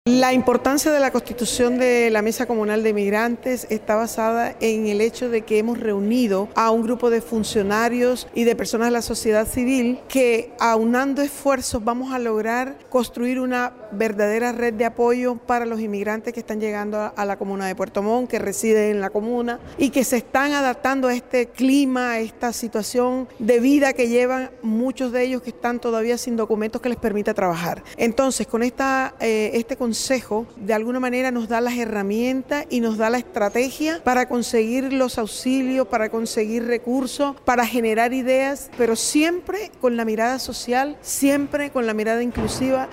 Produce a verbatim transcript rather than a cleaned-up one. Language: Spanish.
La importancia de la constitución de la Mesa Comunal de Migrantes está basada en el hecho de que hemos reunido a un grupo de funcionarios y de personas de la sociedad civil que, aunando esfuerzos, vamos a lograr construir una verdadera red de apoyo para los inmigrantes que están llegando a la comuna de Puerto Montt, que residen en la comuna y que se están adaptando a este clima, a esta situación de vida que llevan muchos de ellos que están todavía sin documentos que les permita trabajar. Entonces, con esta, eh, este consejo, de alguna manera nos da las herramientas y nos da la estrategia para conseguir los auxilios, para conseguir recursos, para generar ideas, pero siempre con la mirada social, siempre con la mirada inclusiva.